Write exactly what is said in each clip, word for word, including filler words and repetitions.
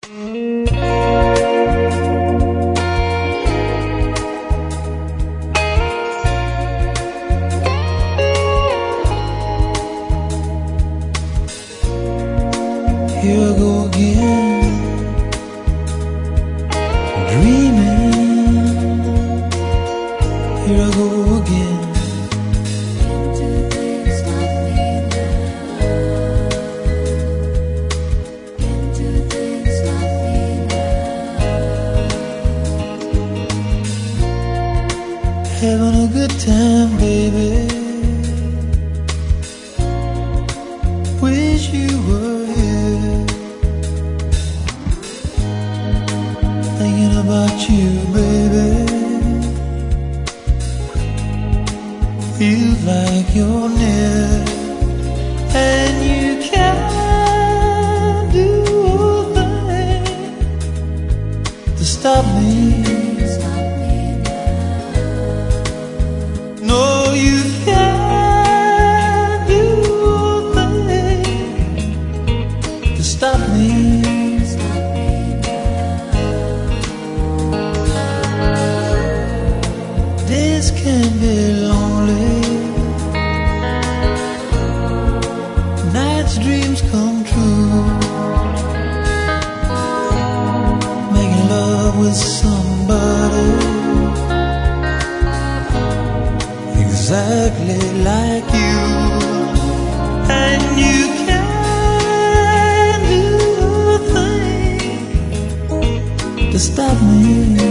Here I go again, dreaming. Here I go again. Having a good time, baby. Wish you were here, thinking about you, baby. Feels like you're near, and you can't do a thing to stop me. No, you can't do a thing to stop me. Days can be lonely, nights dreams come true, making love with somebody exactly like you, and you can't do a thing to stop me.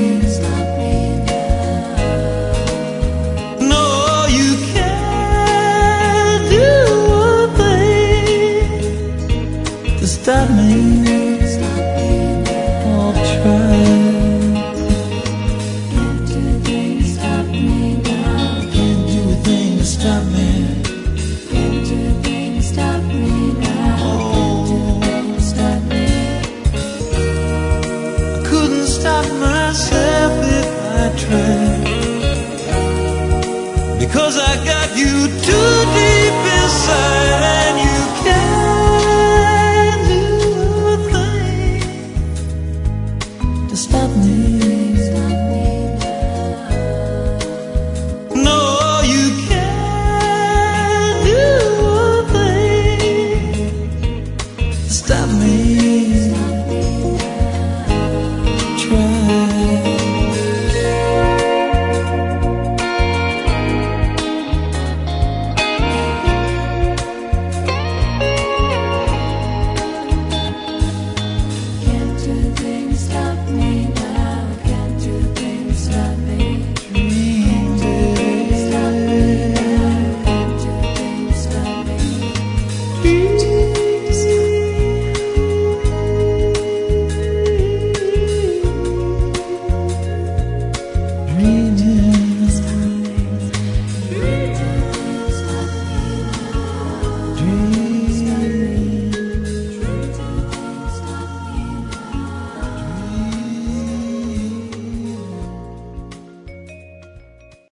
No, you can't do a thing to stop me. I'll try. Stop me. Can't do a thing to stop me now. Oh. Can't do a thing to stop me. I couldn't stop myself if I tried, because I got you too.